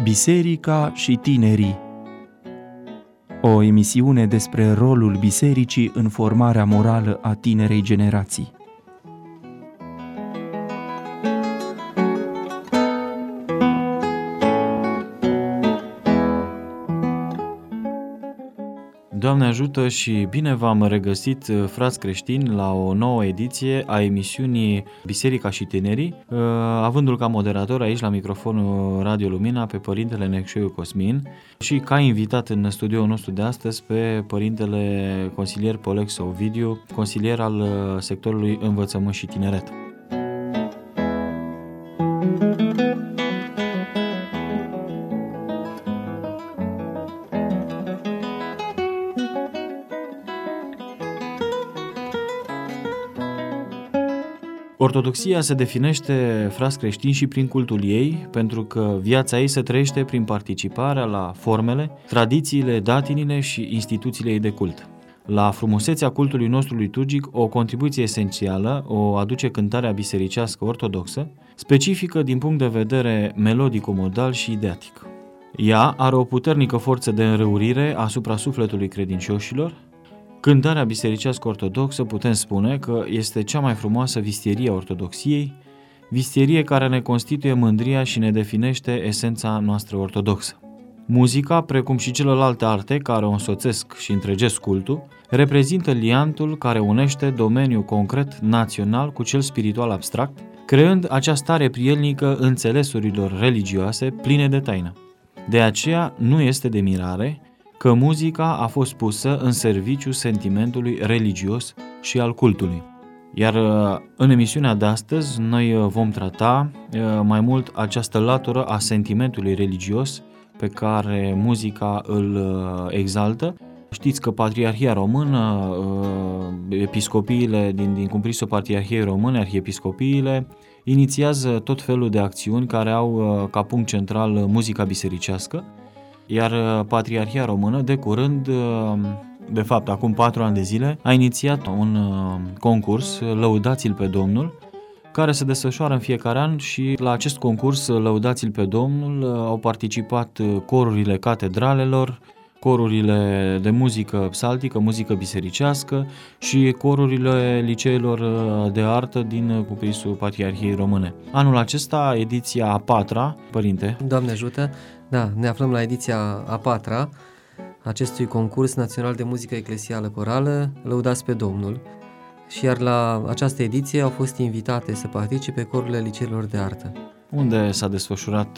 Biserica și tinerii. O emisiune despre rolul bisericii în formarea morală a tinerei generații. Doamne ajută și bine v-am regăsit, frați creștini, la o nouă ediție a emisiunii Biserica și tinerii, avându-l ca moderator aici la microfonul Radio Lumina pe Părintele Necșoiu Cosmin și ca invitat în studioul nostru de astăzi pe Părintele Consilier Polex Ovidiu, consilier al sectorului Învățământ și Tineret. Ortodoxia se definește, frați creștini, și prin cultul ei, pentru că viața ei se trăiește prin participarea la formele, tradițiile, datinile și instituțiile ei de cult. La frumusețea cultului nostru liturgic, o contribuție esențială o aduce cântarea bisericească ortodoxă, specifică din punct de vedere melodico-modal și ideatic. Ea are o puternică forță de înrăurire asupra sufletului credincioșilor. Cântarea bisericească ortodoxă putem spune că este cea mai frumoasă vistierie a ortodoxiei, vistierie care ne constituie mândria și ne definește esența noastră ortodoxă. Muzica, precum și celelalte arte care o însoțesc și întregesc cultul, reprezintă liantul care unește domeniul concret național cu cel spiritual abstract, creând acea stare prielnică înțelesurilor religioase pline de taină. De aceea nu este de mirare că muzica a fost pusă în serviciu sentimentului religios și al cultului. Iar în emisiunea de astăzi noi vom trata mai mult această latură a sentimentului religios pe care muzica îl exaltă. Știți că Patriarhia Română, episcopiile din cumprisul Patriarhiei Române, arhiepiscopiile, inițiază tot felul de acțiuni care au ca punct central muzica bisericească. Iar Patriarhia Română, de curând, de fapt acum 4 ani de zile, a inițiat un concurs, Lăudați-l pe Domnul, care se desfășoară în fiecare an și la acest concurs, Lăudați-l pe Domnul, au participat corurile catedralelor, corurile de muzică psaltică, muzică bisericească și corurile liceelor de artă din cumprisul Patriarhiei Române. Anul acesta, ediția a 4-a, Părinte. Doamne ajută! Da, ne aflăm la ediția a 4-a acestui concurs național de muzică eclesială corală, Lăudați pe Domnul. Și iar la această ediție au fost invitate să participe corurile liceelor de artă. Unde s-a desfășurat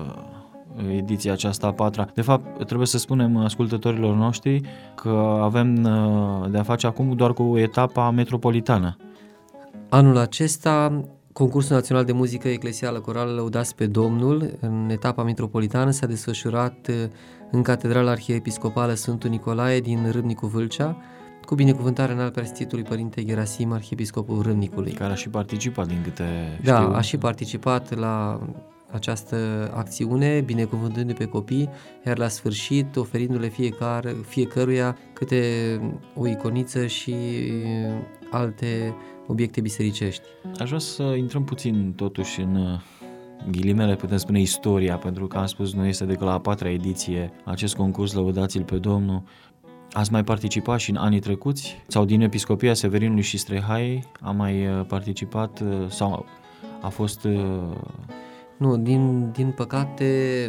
ediția aceasta a 4-a? De fapt, trebuie să spunem ascultătorilor noștri că avem de a face acum doar cu etapa metropolitană. Anul acesta, Concursul Național de Muzică Eclesială Corală Lăudați pe Domnul, în etapa metropolitană, s-a desfășurat în Catedrala Arhiepiscopală Sfântul Nicolae din Râmnicu Vâlcea, cu binecuvântarea înalt preasfințitului Părinte Gerasim, arhiepiscopul Râmnicului. Care a și participat, din câte știu. Da, a și participat la această acțiune, binecuvântându-i pe copii, iar la sfârșit oferindu-le fiecăruia câte o iconiță și alte obiecte bisericești. Aș vrea să intrăm puțin totuși în ghilimele, putem spune, istoria, pentru că am spus, nu este decât la a 4-a ediție acest concurs, Lăudați-l pe Domnul. Ați mai participat și în anii trecuți? Sau din Episcopia Severinului și Strehaiei a mai participat sau a fost... Nu, din păcate,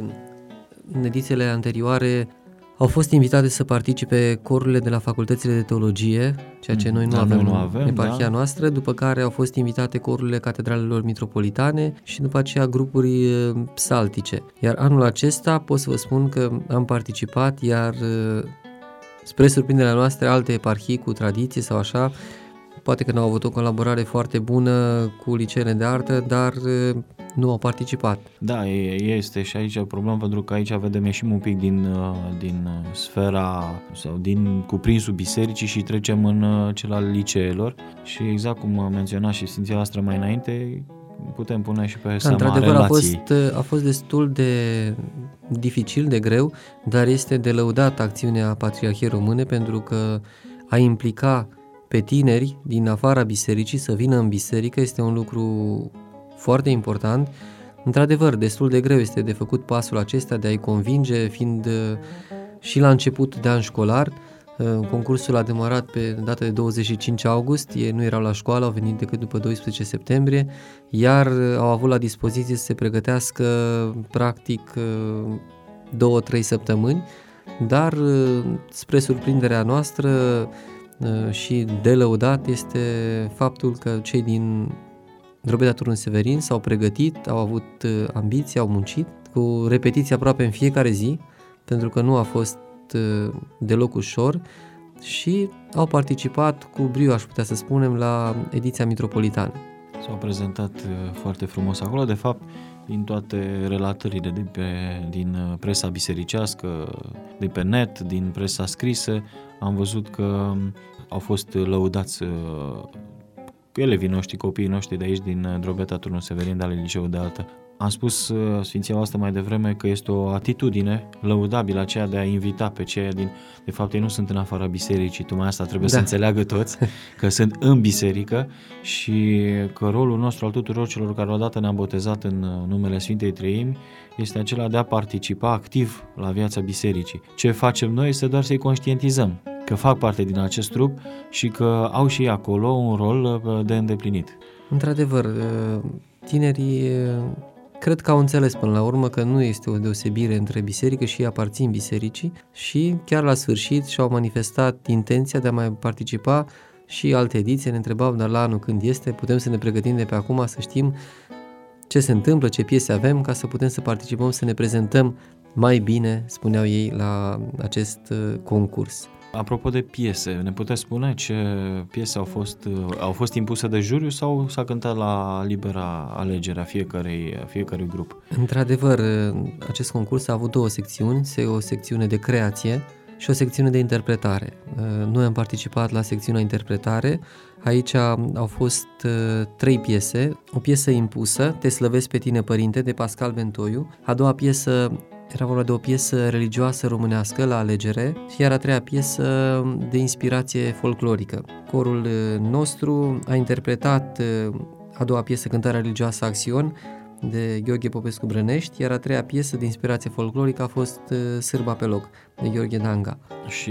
în edițiile anterioare au fost invitate să participe corurile de la facultățile de teologie, ceea ce noi nu avem în eparhia noastră, după care au fost invitate corurile catedralelor mitropolitane și după aceea grupuri psaltice. Iar anul acesta pot să vă spun că am participat, iar spre surprinderea noastră, alte eparhii cu tradiție sau așa, poate că n-au avut o colaborare foarte bună cu liceele de artă, dar nu au participat. Da, este și aici o problemă, pentru că aici vedem, ieșim un pic din sfera sau din cuprinsul bisericii și trecem în cel al liceelor și exact cum menționa și Sfinția noastră mai înainte, putem pune și pe seama relației. A fost destul de dificil, de greu, dar este de lăudat acțiunea Patriarhiei Române, pentru că a implica pe tineri din afara bisericii să vină în biserică este un lucru foarte important, Într-adevăr, destul de greu este de făcut pasul acesta, de a-i convinge, fiind și la început de an școlar. Concursul a demarat pe data de 25 august, ei nu erau la școală, au venit decât după 12 septembrie, iar au avut la dispoziție să se pregătească practic 2-3 săptămâni, dar spre surprinderea noastră și de lăudat este faptul că cei din Drobeta Turnul Severin s-au pregătit, au avut ambiții, au muncit, cu repetiții aproape în fiecare zi, pentru că nu a fost deloc ușor și au participat cu brio, aș putea să spunem, la ediția metropolitană. S-au prezentat foarte frumos acolo, de fapt, din toate relatările din presa bisericească, de pe net, din presa scrisă, am văzut că au fost lăudați elevii noștri, copiii noștri de aici, din Drobeta Turnul Severin, de ale Liceului de Artă. Am spus Sfinția voastră mai devreme că este o atitudine lăudabilă aceea de a invita pe cei din... De fapt, ei nu sunt în afara bisericii, tocmai asta trebuie să înțeleagă toți, că sunt în biserică și că rolul nostru al tuturor celor care odată ne-am botezat în numele Sfintei Treimi este acela de a participa activ la viața bisericii. Ce facem noi este doar să-i conștientizăm că fac parte din acest trup și că au și acolo un rol de îndeplinit. Într-adevăr, tinerii cred că au înțeles până la urmă că nu este o deosebire între biserică și ei aparțin bisericii și chiar la sfârșit și-au manifestat intenția de a mai participa și alte ediții. Ne întrebau, dar la anul când este, putem să ne pregătim de pe acum, să știm ce se întâmplă, ce piese avem, ca să putem să participăm, să ne prezentăm mai bine, spuneau ei, la acest concurs. Apropo de piese, ne puteți spune ce piese au fost impuse de juriu sau s-a cântat la libera alegere a fiecărui grup? Într-adevăr, acest concurs a avut două secțiuni, o secțiune de creație și o secțiune de interpretare. Noi am participat la secțiunea interpretare, aici au fost 3 piese, o piesă impusă, Te slăvesc pe tine, Părinte, de Pascal Bentoiu, a doua piesă era vorba de o piesă religioasă românească la alegere, iar a treia piesă de inspirație folclorică. Corul nostru a interpretat a doua piesă, Cântarea religioasă Axion, de Gheorghe Popescu Brănești, iar a treia piesă de inspirație folclorică a fost Sârba pe loc, de Gheorghe Danga. Și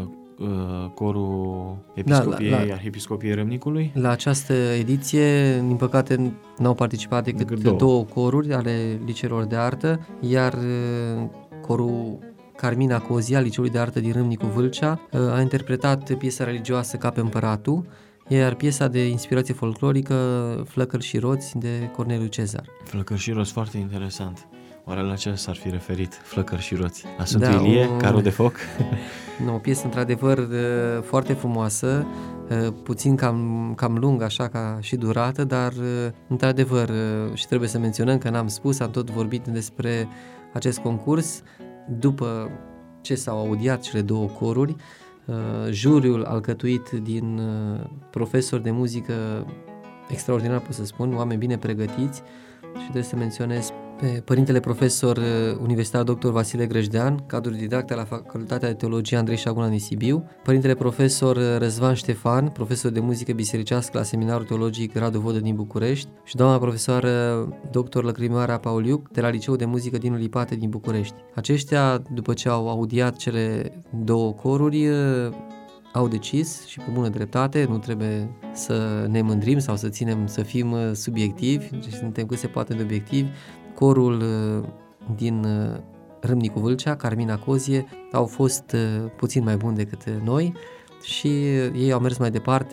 corul Arhiepiscopiei Râmnicului? La această ediție, din păcate, n-au participat decât două coruri ale liceelor de artă, iar corul Carmina Cozia, Liceului de Artă din Râmnicu Vâlcea, a interpretat piesa religioasă Ca pe Împăratul, iar piesa de inspirație folclorică Flăcări și roți, de Corneliu Cezar. Flăcări și roți, foarte interesant. Oare la ce s-ar fi referit Flăcări și roți? La Sfântul Ilie, carul de foc? O piesă într-adevăr foarte frumoasă, puțin cam lungă așa ca și durată, dar într-adevăr și trebuie să menționăm că n-am spus, am tot vorbit despre acest concurs. După ce s-au audiat cele două coruri, juriul alcătuit din profesori de muzică extraordinar, pot să spun, oameni bine pregătiți, și trebuie să menționez pe părintele profesor universitar dr. Vasile Grăjdean, cadru didacte la Facultatea de Teologie Andrei Șaguna din Sibiu, părintele profesor Răzvan Ștefan, profesor de muzică bisericească la Seminarul Teologic Radu Vodă din București, și doamna profesoară dr. Lăcrimioara Pauliuc de la Liceul de Muzică din Lipate din București. Aceștia, după ce au audiat cele două coruri, au decis, și cu bună dreptate, nu trebuie să ne mândrim sau să fim subiectivi, deci suntem cât se poate de obiectivi. Corul din Râmnicu Vâlcea, Carmina Cozie, au fost puțin mai buni decât noi și ei au mers mai departe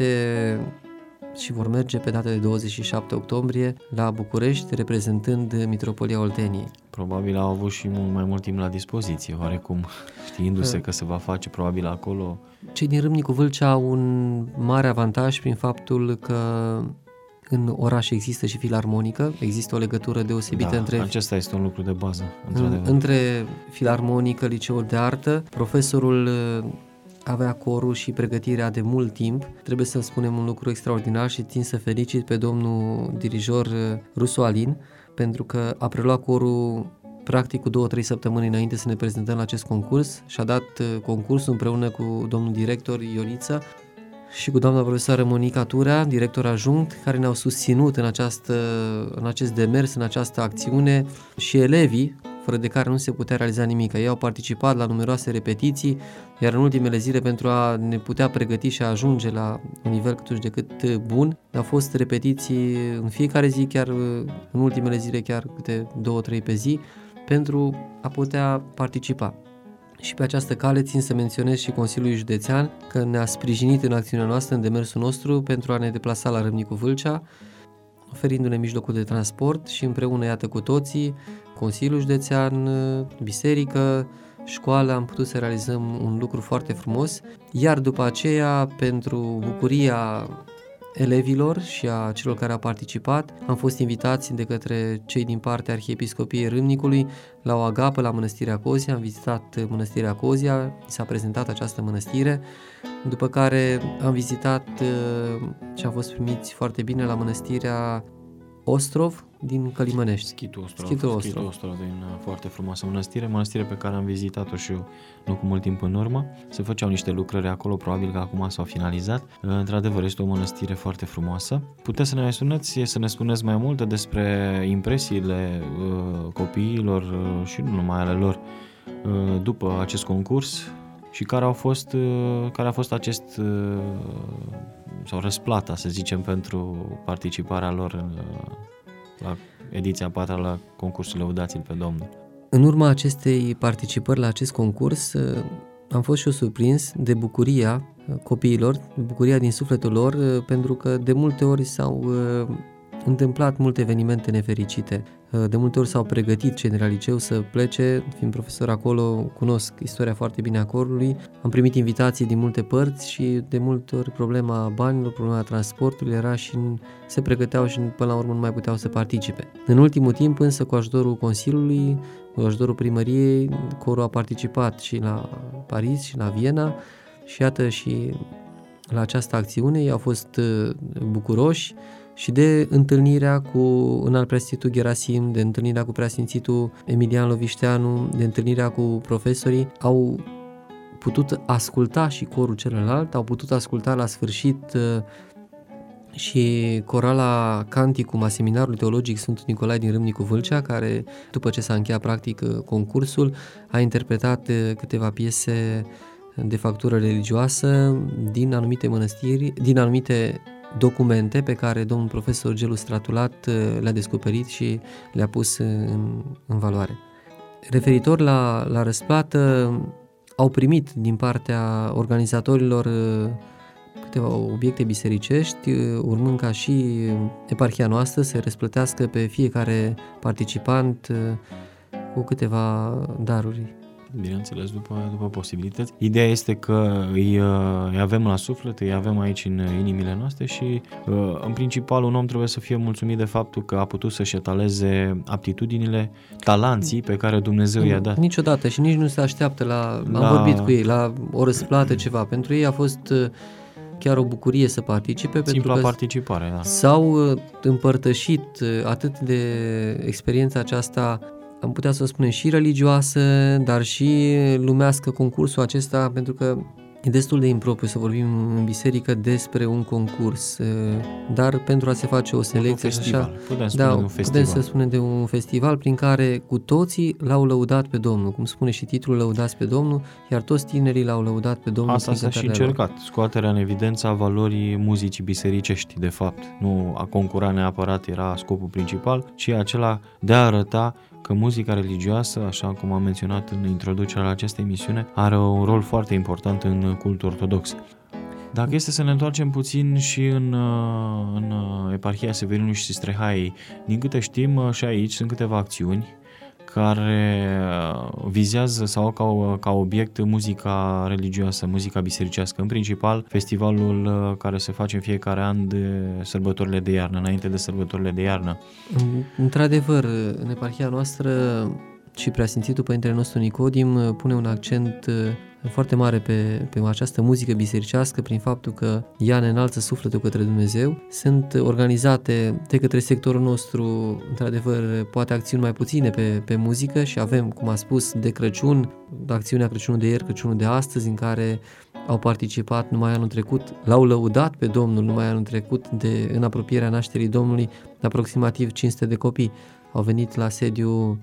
și vor merge pe data de 27 octombrie la București, reprezentând Mitropolia Olteniei. Probabil au avut și mai mult timp la dispoziție, oarecum, știindu-se că se va face probabil acolo. Cei din Râmnicu Vâlcea au un mare avantaj prin faptul că în oraș există și filarmonică, există o legătură deosebită între... acesta este un lucru de bază, între filarmonică, liceul de artă. Profesorul avea corul și pregătirea de mult timp. Trebuie să spunem un lucru extraordinar și țin să felicit pe domnul dirijor Rusu Alin, pentru că a preluat corul practic cu 2-3 săptămâni înainte să ne prezentăm la acest concurs și a dat concursul împreună cu domnul director Ioniță. și cu doamna profesoară Monica Turea, director adjunct, care ne-au susținut în acest demers, în această acțiune, și elevii, fără de care nu se putea realiza nimic. Ei au participat la numeroase repetiții, iar în ultimele zile, pentru a ne putea pregăti și a ajunge la un nivel cât de cât bun, au fost repetiții în fiecare zi, chiar în ultimele zile, chiar câte 2-3 pe zi, pentru a putea participa. Și pe această cale țin să menționez și Consiliul Județean, că ne-a sprijinit în acțiunea noastră, în demersul nostru, pentru a ne deplasa la Râmnicu Vâlcea, oferindu-ne mijlocul de transport și împreună, iată, cu toții, Consiliul Județean, biserică, școală, am putut să realizăm un lucru foarte frumos, iar după aceea, pentru bucuria elevilor și a celor care au participat, am fost invitați de către cei din partea Arhiepiscopiei Râmnicului la o agapă la Mănăstirea Cozia. Am vizitat Mănăstirea Cozia, mi s-a prezentat această mănăstire, după care am vizitat și am fost primiți foarte bine la Mănăstirea Ostrov din Călimănești. Schitul Ostrov, din foarte frumoasă mănăstire pe care am vizitat-o și eu nu cu mult timp în urmă. Se făceau niște lucrări acolo, probabil că acum s-au finalizat. Într-adevăr, este o mănăstire foarte frumoasă. Puteți să ne mai sunați, să ne spuneți mai multe despre impresiile copiilor și nu numai ale lor după acest concurs și care a fost acest sau răsplata, să zicem, pentru participarea lor la ediția 4 la concursul Lăudați-l pe Domnul. În urma acestei participări la acest concurs am fost și eu surprins de bucuria copiilor, bucuria din sufletul lor, pentru că de multe ori s-au întâmplat multe evenimente nefericite. De multe ori s-au pregătit cei de la liceu să plece, fiind profesor acolo, cunosc istoria foarte bine a corului, am primit invitații din multe părți și de multe ori problema banilor, problema transportului era și se pregăteau și până la urmă nu mai puteau să participe. În ultimul timp însă, cu ajutorul Consiliului, cu ajutorul primăriei, corul a participat și la Paris și la Viena și iată și la această acțiune ei au fost bucuroși și de întâlnirea cu Înalt Preasfințitul Gerasim, de întâlnirea cu Preasfințitul Emilian Lovișteanu, de întâlnirea cu profesorii, au putut asculta și corul celălalt, au putut asculta la sfârșit și corala Canticum a Seminarului Teologic Sfântul Nicolae din Râmnicu Vâlcea, care, după ce s-a încheiat practic concursul, a interpretat câteva piese de factură religioasă din anumite mănăstiri, din anumite documente pe care domnul profesor Gelu Stratulat le-a descoperit și le-a pus în valoare. Referitor la răsplată, au primit din partea organizatorilor câteva obiecte bisericești, urmând ca și eparhia noastră să răsplătească pe fiecare participant cu câteva daruri. Bineînțeles, după posibilități. Ideea este că îi avem la suflet, îi avem aici în inimile noastre și în principal un om trebuie să fie mulțumit de faptul că a putut să-și etaleze aptitudinile, talanții pe care Dumnezeu i-a dat. Niciodată și nici nu se așteaptă am vorbit cu ei, la o răsplată ceva. Pentru ei a fost chiar o bucurie să participe. Simpla participare, da. S-au împărtășit atât de experiența aceasta, am putea să o spunem, și religioasă, dar și lumească concursul acesta, pentru că e destul de impropriu să vorbim în biserică despre un concurs, dar pentru a se face o selecție și așa, putem să spunem de un festival prin care cu toții l-au lăudat pe Domnul, cum spune și titlul, Lăudați pe Domnul, iar toți tinerii l-au lăudat pe Domnul. Asta s-a și încercat, scoaterea în evidență a valorii muzicii bisericești, de fapt. Nu a concura neapărat era scopul principal, ci acela de a arăta că muzica religioasă, așa cum am menționat în introducerea la această emisiune, are un rol foarte important în cultul ortodox. Dacă este să ne întoarcem puțin și în eparhia Severinului și Sistrehaiei, din câte știm și aici sunt câteva acțiuni care vizează sau au ca obiect muzica religioasă, muzica bisericească, în principal festivalul care se face în fiecare an de sărbătorile de iarnă, înainte de sărbătorile de iarnă. Într-adevăr, în eparhia noastră și Preasfințitul Părintele nostru Nicodim pune un accent foarte mare pe această muzică bisericească prin faptul că ea ne înalță sufletul către Dumnezeu. Sunt organizate de către sectorul nostru, într-adevăr, poate acțiuni mai puține pe muzică și avem, cum a spus, de Crăciun, acțiunea Crăciunul de ieri, Crăciunul de astăzi, în care au participat numai anul trecut, l-au lăudat pe Domnul numai anul trecut în apropierea nașterii Domnului, aproximativ 500 de copii au venit la sediul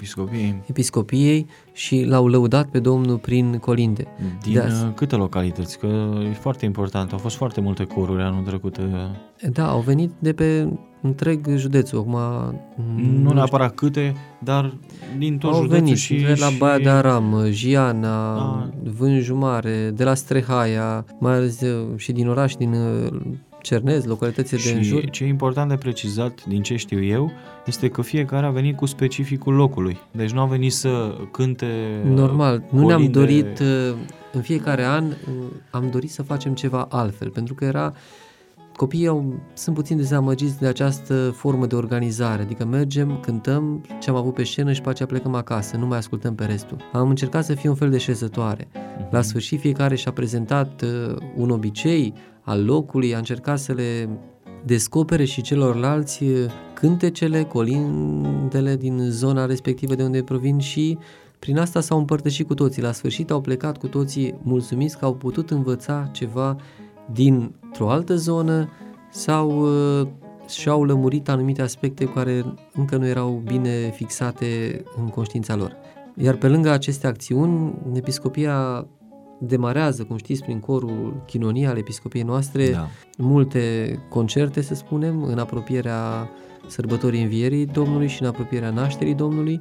Episcopiei și l-au lăudat pe Domnul prin colinde. Din câte localități? Că e foarte important, au fost foarte multe coruri anul trecut. Da, au venit de pe întreg județul. Acum, nu neapărat câte, dar din tot au județul venit și... de la Baia de Aram, Giana, Vânju Mare, de la Strehaia, mai ales și din oraș, din Cernez, localitățile de înjur. Și ce e important de precizat, din ce știu eu, este că fiecare a venit cu specificul locului. Deci nu a venit să cânte normal, colinde. Nu ne-am dorit, în fiecare an, am dorit să facem ceva altfel, pentru că copiii sunt puțin dezamăgiți de această formă de organizare, adică mergem, cântăm ce am avut pe scenă și pe aceea plecăm acasă, nu mai ascultăm pe restul. Am încercat să fie un fel de șezătoare. La sfârșit fiecare și-a prezentat un obicei al locului, a încercat să le descopere și celorlalți cântecele, colindele din zona respectivă de unde provin și prin asta s-au împărtășit cu toții. La sfârșit au plecat cu toții mulțumiți că au putut învăța ceva dintr-o altă zonă sau și-au lămurit anumite aspecte care încă nu erau bine fixate în conștiința lor. Iar pe lângă aceste acțiuni, Episcopia demarează, cum știți, prin corul Chinonia al Episcopiei noastre, multe concerte, să spunem, în apropierea sărbătorii Învierii Domnului și în apropierea nașterii Domnului.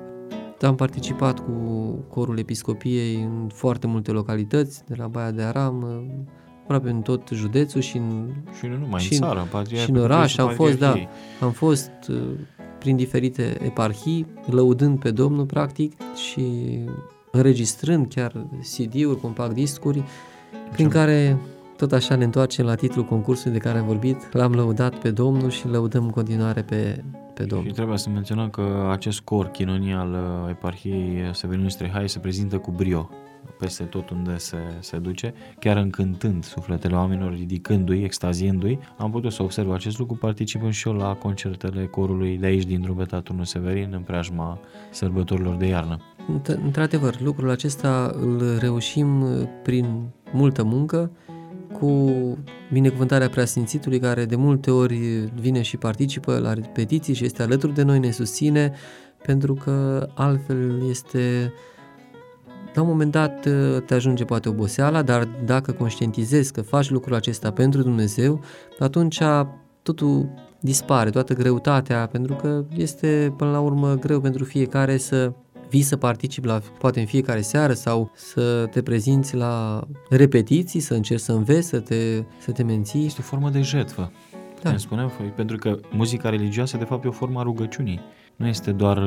Am participat cu corul Episcopiei în foarte multe localități, de la Baia de Aram, aproape în tot județul și nu numai în țară, și în oraș. Am fost prin diferite eparhii, lăudând pe Domnul, practic, și înregistrând chiar CD-uri, compact discuri, prin care tot așa ne întoarcem la titlul concursului de care am vorbit. L-am lăudat pe Domnul și lăudăm în continuare pe Domnul. Și trebuie să menționăm că acest cor Chinonia al eparhiei Severinului Strehai se prezintă cu brio peste tot unde se duce, chiar încântând sufletele oamenilor, ridicându-i, extaziindu-i. Am putut să observ acest lucru participând și eu la concertele corului de aici din Drobeta Turnul Severin în preajma sărbătorilor de iarnă. Într-adevăr, lucrul acesta îl reușim prin multă muncă, cu binecuvântarea Preasfințitului, care de multe ori vine și participă la repetiții și este alături de noi, ne susține, pentru că altfel este... La un moment dat te ajunge poate oboseala, dar dacă conștientizezi că faci lucrul acesta pentru Dumnezeu, atunci totul dispare, toată greutatea, pentru că este până la urmă greu pentru fiecare să vii să participi poate în fiecare seară sau să te prezinți la repetiții, să încerci să înveți, să te menții. Este o formă de jertfă. Da. Ne spuneam, pentru că muzica religioasă de fapt e o formă a rugăciunii. Nu este doar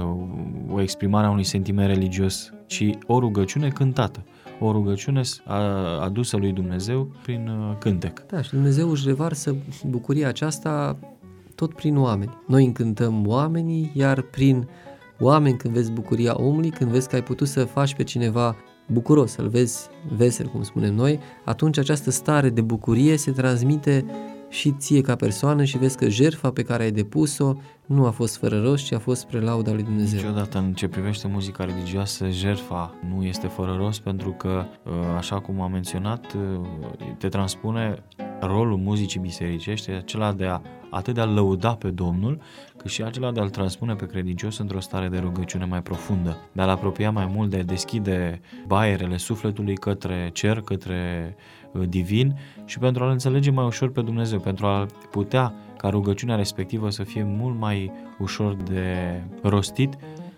o exprimare a unui sentiment religios, ci o rugăciune cântată, o rugăciune adusă lui Dumnezeu prin cântec. Da, și Dumnezeu își revarsă bucuria aceasta tot prin oameni. Noi încântăm oamenii, iar prin oameni, când vezi bucuria omului, când vezi că ai putut să faci pe cineva bucuros, să-l vezi vesel, cum spunem noi, atunci această stare de bucurie se transmite și ție ca persoană și vezi că jertfa pe care ai depus-o nu a fost fără rost, ci a fost spre lauda lui Dumnezeu. Niciodată în ce privește muzica religioasă, jertfa nu este fără rost, pentru că, așa cum am menționat, te transpune rolul muzicii bisericești, acela de atât de a lăuda pe Domnul, cât și acela de a-l transpune pe credincios într-o stare de rugăciune mai profundă, de a-l apropia mai mult, de a deschide baierele sufletului către cer, către divin și pentru a-L înțelege mai ușor pe Dumnezeu, pentru a putea ca rugăciunea respectivă să fie mult mai ușor de rostit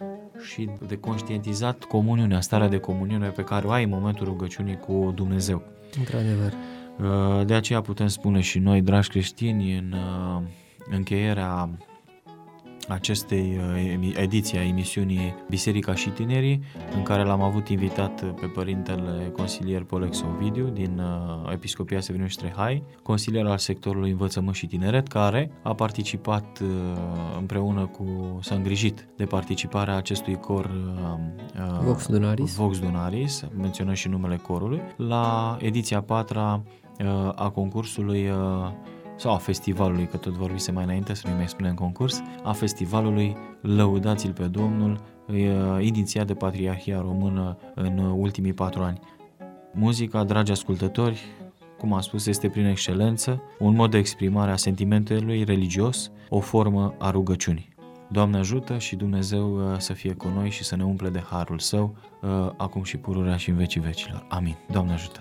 și de conștientizat comuniunea, starea de comuniune pe care o ai în momentul rugăciunii cu Dumnezeu. Într-adevăr. De aceea putem spune și noi, dragi creștini, în încheierea acestei ediții a emisiunii Biserica și Tinerii, în care l-am avut invitat pe părintele consilier Polex Ovidiu din Episcopia Severinului Strehai, consilier al sectorului învățământ și tineret, care a participat împreună s-a îngrijit de participarea acestui cor Vox Dunaris, menționăm și numele corului, la ediția 4-a a concursului sau a festivalului, că tot vorbise mai înainte, să nu mai spunem concurs, a festivalului Lăudați-l pe Domnul, inițiat de Patriarhia Română în ultimii 4 ani. Muzica, dragi ascultători, cum am spus, este prin excelență un mod de exprimare a sentimentului religios, o formă a rugăciunii. Doamne ajută și Dumnezeu să fie cu noi și să ne umple de harul Său, acum și pururea și în vecii vecilor. Amin. Doamne ajută!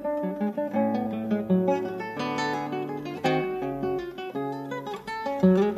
Thank you.